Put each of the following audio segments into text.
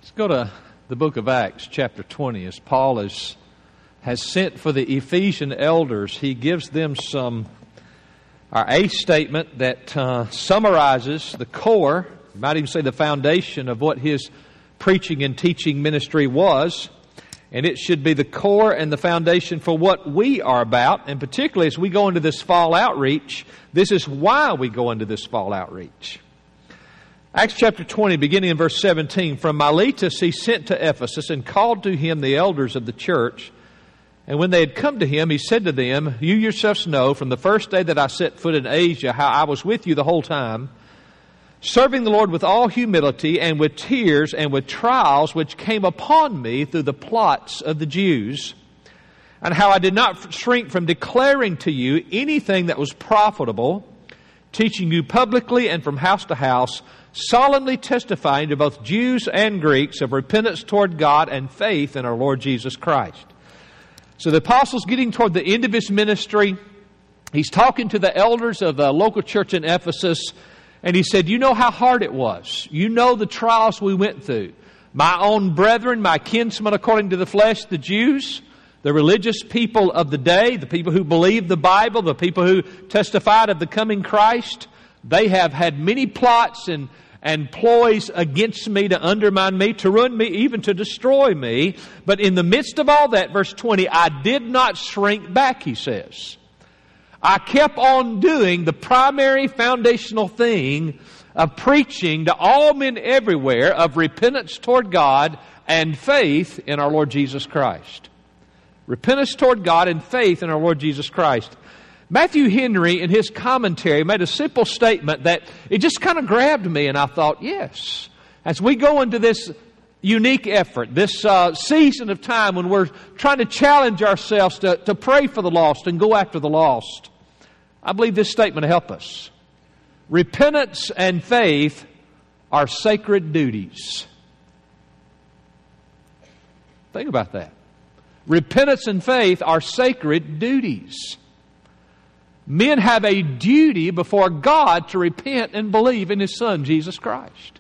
Let's go to the book of Acts, chapter 20. As Paul has sent for the Ephesian elders, he gives them a statement that summarizes the core, you might even say the foundation of what his preaching and teaching ministry was. And it should be the core and the foundation for what we are about. And particularly as we go into this fall outreach, this is why we go into this fall outreach. Acts chapter 20, beginning in verse 17. From Miletus he sent to Ephesus and called to him the elders of the church. And when they had come to him, he said to them, You yourselves know from the first day that I set foot in Asia how I was with you the whole time, serving the Lord with all humility and with tears and with trials which came upon me through the plots of the Jews, and how I did not shrink from declaring to you anything that was profitable, teaching you publicly and from house to house, solemnly testifying to both Jews and Greeks of repentance toward God and faith in our Lord Jesus Christ. So the apostle's getting toward the end of his ministry. He's talking to the elders of the local church in Ephesus, and he said, you know how hard it was. You know the trials we went through. My own brethren, my kinsmen according to the flesh, the Jews, the religious people of the day, the people who believed the Bible, the people who testified of the coming Christ, they have had many plots and ploys against me to undermine me, to ruin me, even to destroy me. But in the midst of all that, verse 20, I did not shrink back, he says. I kept on doing the primary foundational thing of preaching to all men everywhere of repentance toward God and faith in our Lord Jesus Christ. Repentance toward God and faith in our Lord Jesus Christ. Matthew Henry, in his commentary, made a simple statement that it just kind of grabbed me, and I thought, yes, as we go into this unique effort, this season of time when we're trying to challenge ourselves to pray for the lost and go after the lost, I believe this statement will help us. Repentance and faith are sacred duties. Think about that. Repentance and faith are sacred duties. Men have a duty before God to repent and believe in His Son, Jesus Christ.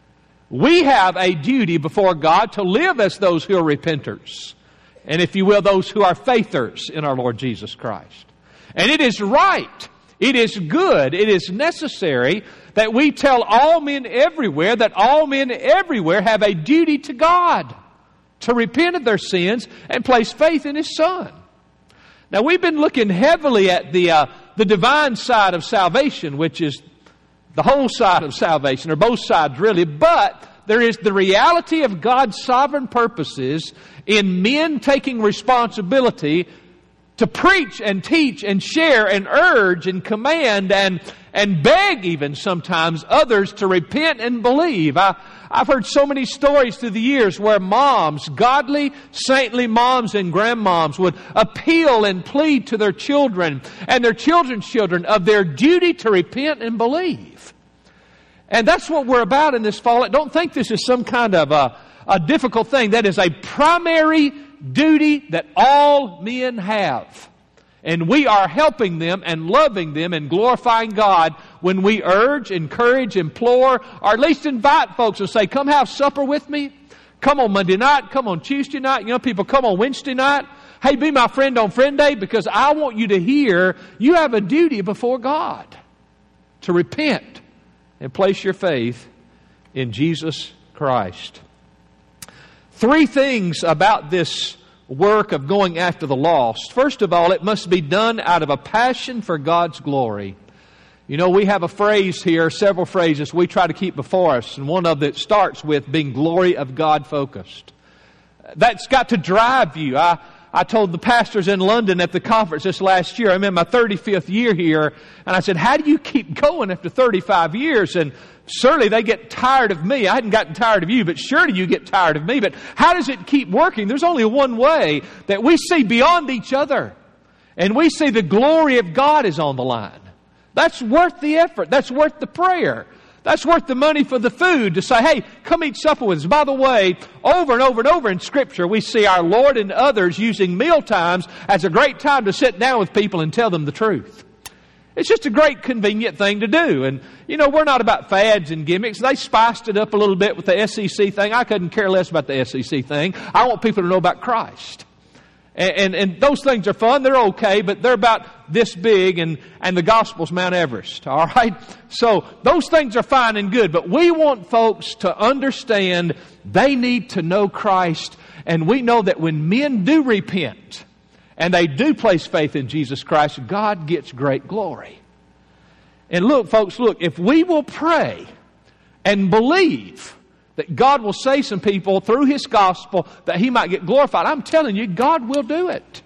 We have a duty before God to live as those who are repenters. And if you will, those who are faithers in our Lord Jesus Christ. And it is right, it is good, it is necessary that we tell all men everywhere that all men everywhere have a duty to God to repent of their sins and place faith in His Son. Now, we've been looking heavily at the divine side of salvation, which is the whole side of salvation, or both sides really, but there is the reality of God's sovereign purposes in men taking responsibility to preach and teach and share and urge and command and beg even sometimes others to repent and believe. I've heard so many stories through the years where moms, godly, saintly moms and grandmoms would appeal and plead to their children and their children's children of their duty to repent and believe. And that's what we're about in this fall. Don't think this is some kind of a difficult thing. That is a primary duty that all men have. And we are helping them and loving them and glorifying God when we urge, encourage, implore, or at least invite folks and say, come have supper with me. Come on Monday night. Come on Tuesday night. You know, people come on Wednesday night. Hey, be my friend on Friend Day, because I want you to hear you have a duty before God to repent and place your faith in Jesus Christ. Three things about this work of going after the lost. First of all, it must be done out of a passion for God's glory. You know, we have a phrase here, several phrases we try to keep before us, and one of them starts with being glory of God focused. That's got to drive you. I told the pastors in London at the conference this last year, I'm in my 35th year here, and I said, how do you keep going after 35 years? And certainly they get tired of me. I hadn't gotten tired of you, but surely you get tired of me. But how does it keep working? There's only one way, that we see beyond each other. And we see the glory of God is on the line. That's worth the effort. That's worth the prayer. That's worth the money for the food to say, hey, come eat supper with us. By the way, over and over and over in Scripture, we see our Lord and others using meal times as a great time to sit down with people and tell them the truth. It's just a great convenient thing to do. And, we're not about fads and gimmicks. They spiced it up a little bit with the SEC thing. I couldn't care less about the SEC thing. I want people to know about Christ. And those things are fun. They're okay, but they're about this big, and the gospel's Mount Everest. All right? So those things are fine and good, but we want folks to understand they need to know Christ. And we know that when men do repent and they do place faith in Jesus Christ, God gets great glory. And look, folks, if we will pray and believe that God will save some people through His gospel that He might get glorified, I'm telling you, God will do it.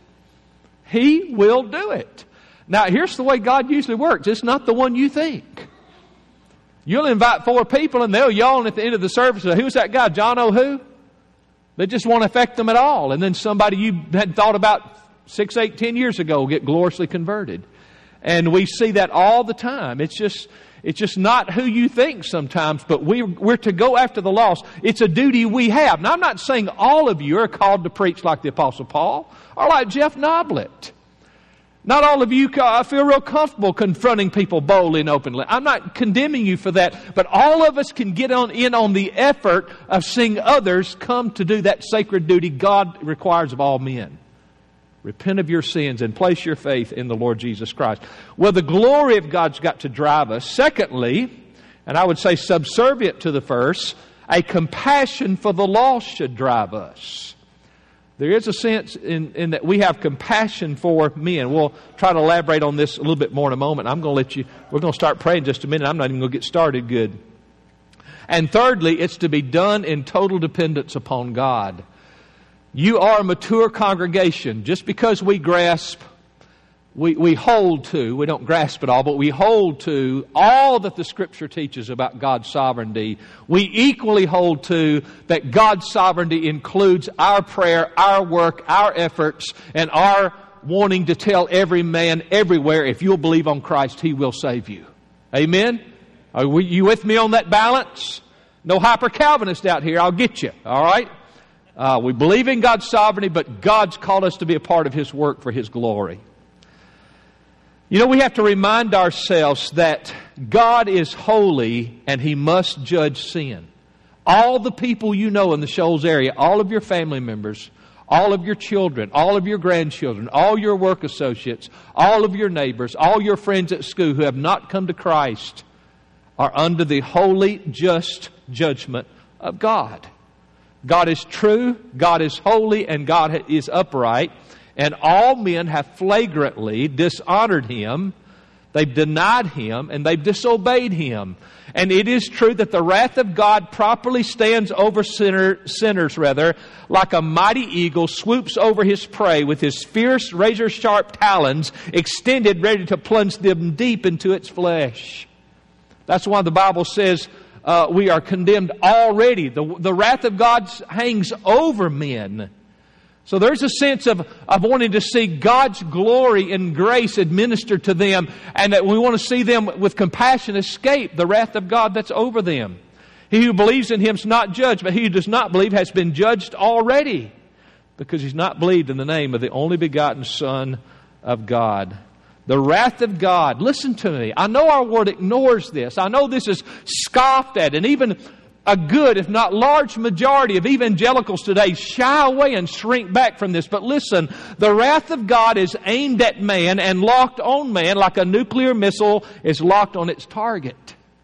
He will do it. Now, here's the way God usually works. It's not the one you think. You'll invite 4 people and they'll yawn at the end of the service. Who's that guy? John O. who? They just won't affect them at all. And then somebody you hadn't thought about 6, 8, 10 years ago will get gloriously converted. And we see that all the time. It's just not who you think sometimes, but we're to go after the lost. It's a duty we have. Now, I'm not saying all of you are called to preach like the Apostle Paul or like Jeff Noblet. Not all of you feel real comfortable confronting people boldly and openly. I'm not condemning you for that, but all of us can get in on the effort of seeing others come to do that sacred duty God requires of all men. Repent of your sins and place your faith in the Lord Jesus Christ. Well, the glory of God's got to drive us. Secondly, and I would say subservient to the first, a compassion for the lost should drive us. There is a sense in that we have compassion for men. We'll try to elaborate on this a little bit more in a moment. We're going to start praying in just a minute. I'm not even going to get started good. And thirdly, it's to be done in total dependence upon God. You are a mature congregation. Just because we grasp, we hold to, we don't grasp it all, but we hold to all that the Scripture teaches about God's sovereignty. We equally hold to that God's sovereignty includes our prayer, our work, our efforts, and our wanting to tell every man everywhere, if you'll believe on Christ, He will save you. Amen? Are you with me on that balance? No hyper-Calvinist out here. I'll get you. All right? We believe in God's sovereignty, but God's called us to be a part of His work for His glory. We have to remind ourselves that God is holy and He must judge sin. All the people you know in the Shoals area, all of your family members, all of your children, all of your grandchildren, all your work associates, all of your neighbors, all your friends at school who have not come to Christ are under the holy, just judgment of God. God is true, God is holy, and God is upright. And all men have flagrantly dishonored Him. They've denied Him, and they've disobeyed Him. And it is true that the wrath of God properly stands over sinners, like a mighty eagle swoops over his prey with his fierce, razor-sharp talons extended, ready to plunge them deep into its flesh. That's why the Bible says, we are condemned already. The wrath of God hangs over men. So there's a sense of wanting to see God's glory and grace administered to them, and that we want to see them with compassion escape the wrath of God that's over them. He who believes in Him is not judged, but he who does not believe has been judged already, because he's not believed in the name of the only begotten Son of God. The wrath of God. Listen to me. I know our world ignores this. I know this is scoffed at, and even a good, if not large majority of evangelicals today shy away and shrink back from this. But listen, the wrath of God is aimed at man and locked on man like a nuclear missile is locked on its target.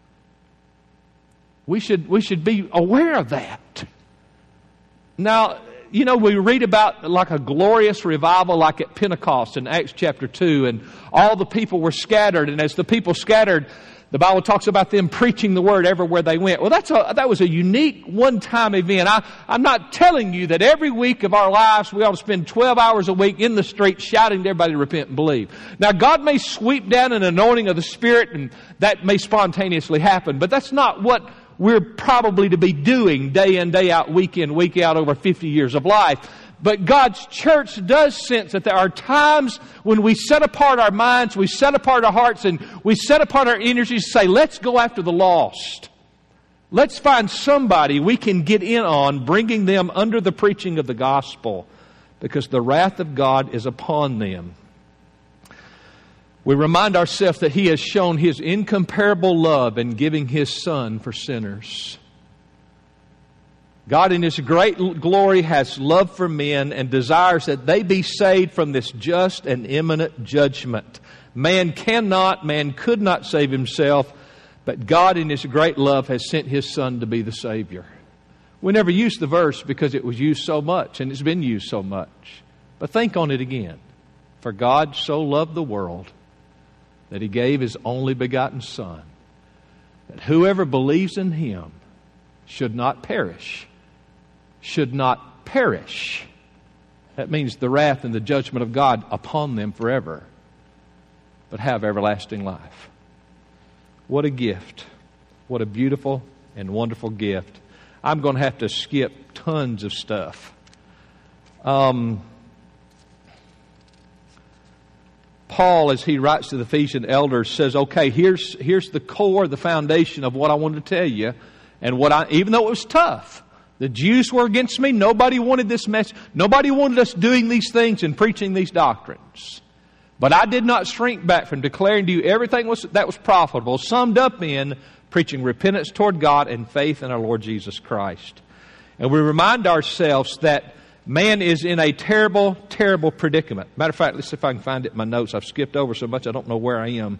We should be aware of that. Now, we read about like a glorious revival like at Pentecost in Acts chapter 2, and all the people were scattered, and as the people scattered, the Bible talks about them preaching the word everywhere they went. Well, that was a unique one-time event. I'm not telling you that every week of our lives we ought to spend 12 hours a week in the street shouting to everybody to repent and believe. Now, God may sweep down an anointing of the Spirit, and that may spontaneously happen, but that's not what we're probably to be doing day in, day out, week in, week out over 50 years of life. But God's church does sense that there are times when we set apart our minds, we set apart our hearts, and we set apart our energies to say, let's go after the lost. Let's find somebody we can get in on, bringing them under the preaching of the gospel, because the wrath of God is upon them. We remind ourselves that He has shown His incomparable love in giving His Son for sinners. God in His great glory has love for men and desires that they be saved from this just and imminent judgment. Man could not save himself, but God in His great love has sent His Son to be the Savior. We never use the verse because it was used so much and it's been used so much. But think on it again. For God so loved the world that He gave His only begotten Son, that whoever believes in Him should not perish. Should not perish. That means the wrath and the judgment of God upon them forever, but have everlasting life. What a gift. What a beautiful and wonderful gift. I'm going to have to skip tons of stuff. Paul, as he writes to the Ephesian elders, says, okay, here's the core, the foundation of what I wanted to tell you. And even though it was tough, the Jews were against me. Nobody wanted this message. Nobody wanted us doing these things and preaching these doctrines. But I did not shrink back from declaring to you everything that was profitable, summed up in preaching repentance toward God and faith in our Lord Jesus Christ. And we remind ourselves that man is in a terrible, terrible predicament. Matter of fact, let's see if I can find it in my notes. I've skipped over so much I don't know where I am.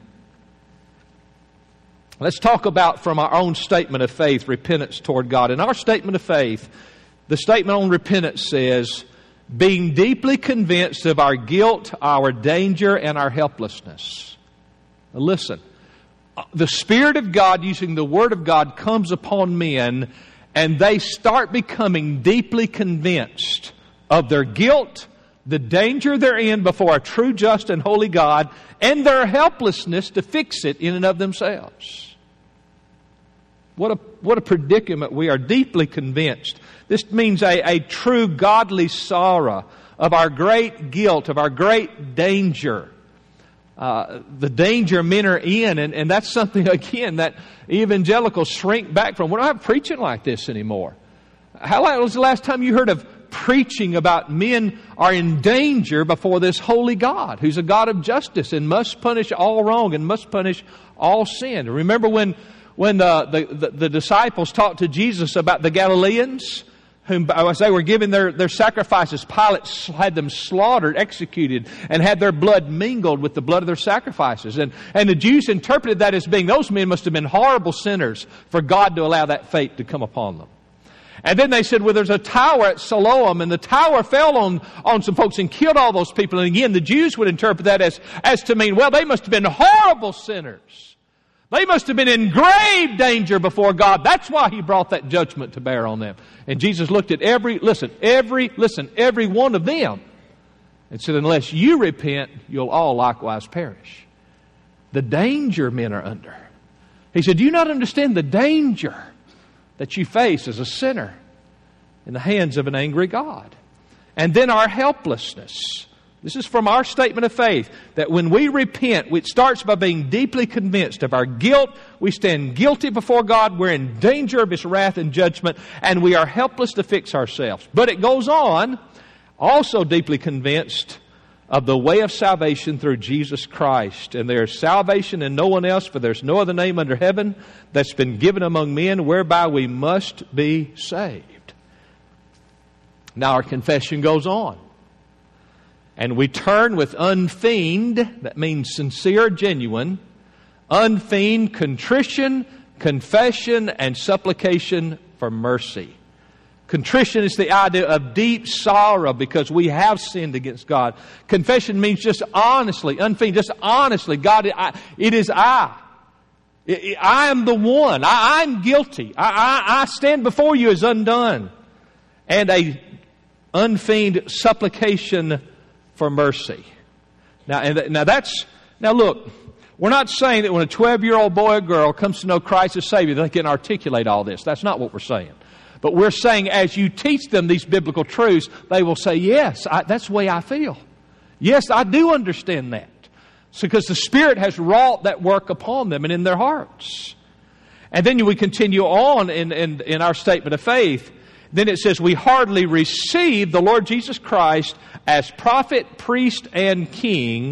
Let's talk about from our own statement of faith, repentance toward God. In our statement of faith, the statement on repentance says, being deeply convinced of our guilt, our danger, and our helplessness. Now listen, the Spirit of God using the Word of God comes upon men and they start becoming deeply convinced of their guilt, the danger they're in before a true, just, and holy God, and their helplessness to fix it in and of themselves. What a predicament. We are deeply convinced. This means a true godly sorrow of our great guilt, of our great danger. The danger men are in, and that's something, again, that evangelicals shrink back from. We're not preaching like this anymore. How long was the last time you heard of preaching about men are in danger before this holy God, who's a God of justice and must punish all wrong and must punish all sin? Remember when the disciples talked to Jesus about the Galileans, whom, as they were giving their sacrifices, Pilate had them slaughtered, executed, and had their blood mingled with the blood of their sacrifices. And the Jews interpreted that as being, those men must have been horrible sinners for God to allow that fate to come upon them. And then they said, well, there's a tower at Siloam, and the tower fell on some folks and killed all those people. And again, the Jews would interpret that as to mean, well, they must have been horrible sinners. They must have been in grave danger before God. That's why He brought that judgment to bear on them. And Jesus looked at every one of them and said, unless you repent, you'll all likewise perish. The danger men are under. He said, do you not understand the danger that you face as a sinner in the hands of an angry God? And then our helplessness. This is from our statement of faith, that when we repent, it starts by being deeply convinced of our guilt. We stand guilty before God. We're in danger of His wrath and judgment, and we are helpless to fix ourselves. But it goes on, also deeply convinced of the way of salvation through Jesus Christ. And there is salvation in no one else, for there's no other name under heaven that's been given among men whereby we must be saved. Now our confession goes on. And we turn with unfeigned, that means sincere, genuine, unfeigned contrition, confession, and supplication for mercy. Contrition is the idea of deep sorrow because we have sinned against God. Confession means just honestly, unfeigned, just honestly, God, it is I. I am the one. I'm guilty. I stand before you as undone. And a unfeigned supplication for mercy. Now look, we're not saying that when a 12-year-old boy or girl comes to know Christ as Savior, they can articulate all this. That's not what we're saying. But we're saying as you teach them these biblical truths, they will say, yes, that's the way I feel. Yes, I do understand that. It's because the Spirit has wrought that work upon them and in their hearts. And then we continue on in our statement of faith. Then it says, we heartily receive the Lord Jesus Christ as prophet, priest, and king.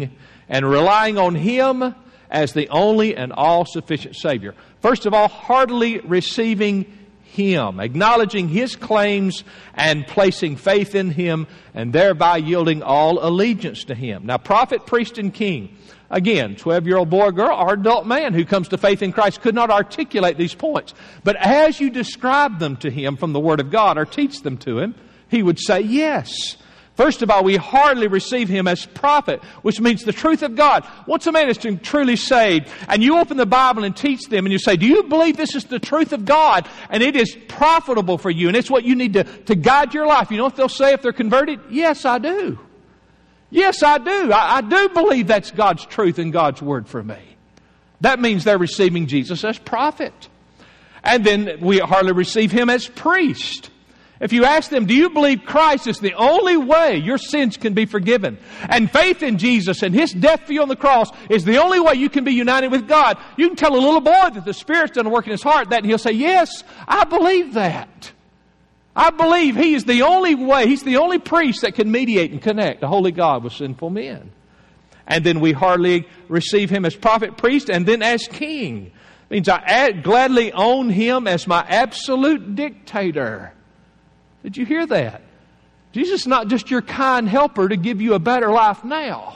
and relying on Him as the only and all-sufficient Savior. First of all, heartily receiving Him, acknowledging His claims and placing faith in Him, and thereby yielding all allegiance to Him. Now, prophet, priest, and king, again, 12-year-old boy or girl or adult man who comes to faith in Christ could not articulate these points. But as you describe them to him from the Word of God or teach them to him, he would say yes. First of all, we heartily receive Him as prophet, which means the truth of God. Once a man is truly saved, and you open the Bible and teach them, and you say, do you believe this is the truth of God? And it is profitable for you, and it's what you need to guide your life. You know what they'll say if they're converted? Yes, I do. Yes, I do. I do believe that's God's truth and God's Word for me. That means they're receiving Jesus as prophet. And then we hardly receive Him as priest. If you ask them, do you believe Christ is the only way your sins can be forgiven? And faith in Jesus and His death for you on the cross is the only way you can be united with God. You can tell a little boy that the Spirit's done a work in his heart, that, and he'll say, yes, I believe that. I believe He is the only way, He's the only priest that can mediate and connect the holy God with sinful men. And then we hardly receive Him as prophet, priest, and then as king. It means I gladly own Him as my absolute dictator. Did you hear that? Jesus is not just your kind helper to give you a better life now.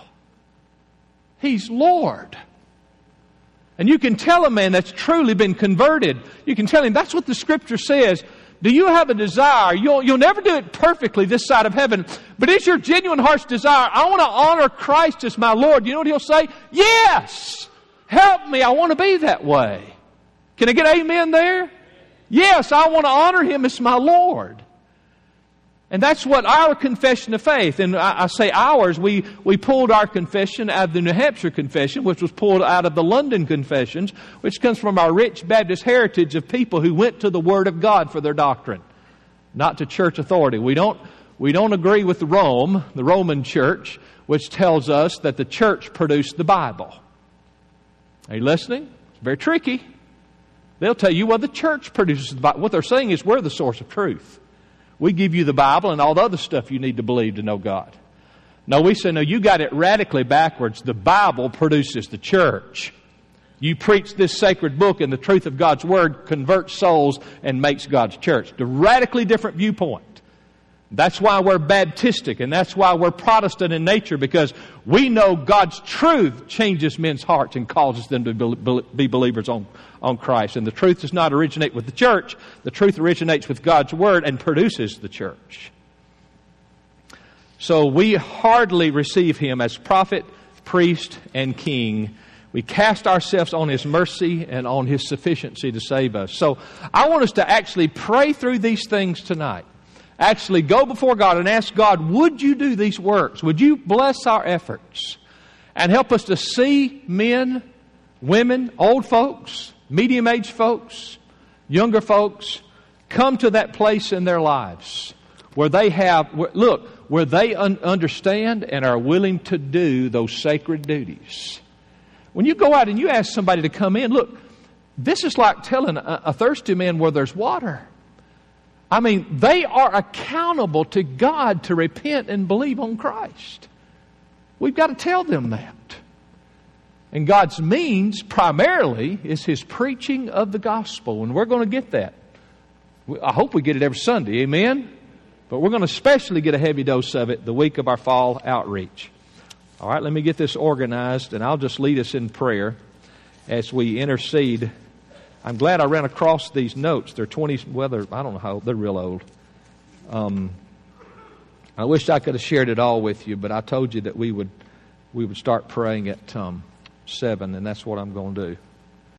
He's Lord. And you can tell a man that's truly been converted, you can tell him, that's what the Scripture says. Do you have a desire? You'll never do it perfectly this side of heaven, but it's your genuine heart's desire. I want to honor Christ as my Lord. You know what he'll say? Yes! Help me. I want to be that way. Can I get amen there? Yes, I want to honor Him as my Lord. And that's what our confession of faith, and I say ours, we pulled our confession out of the New Hampshire Confession, which was pulled out of the London Confessions, which comes from our rich Baptist heritage of people who went to the Word of God for their doctrine, not to church authority. We don't agree with the Roman Church, which tells us that the church produced the Bible. Are you listening? It's very tricky. They'll tell you, well, the church produces the Bible. What they're saying is we're the source of truth. We give you the Bible and all the other stuff you need to believe to know God. No, we say, no, you got it radically backwards. The Bible produces the church. You preach this sacred book and the truth of God's Word converts souls and makes God's church. The radically different viewpoint. That's why we're Baptistic and that's why we're Protestant in nature, because we know God's truth changes men's hearts and causes them to be believers on Christ. And the truth does not originate with the church. The truth originates with God's Word and produces the church. So we hardly receive Him as prophet, priest, and king. We cast ourselves on His mercy and on His sufficiency to save us. So I want us to actually pray through these things tonight. Actually go before God and ask God, would you do these works? Would you bless our efforts and help us to see men, women, old folks, medium-aged folks, younger folks, come to that place in their lives where they where they understand and are willing to do those sacred duties. When you go out and you ask somebody to come in, look, this is like telling a thirsty man where there's water. I mean, they are accountable to God to repent and believe on Christ. We've got to tell them that. And God's means primarily is His preaching of the gospel. And we're going to get that. I hope we get it every Sunday. Amen? But we're going to especially get a heavy dose of it the week of our fall outreach. All right, let me get this organized, and I'll just lead us in prayer as we intercede. I'm glad I ran across these notes. They're 20, I don't know how old. They're real old. I wish I could have shared it all with you, but I told you that we would start praying at 7, and that's what I'm going to do.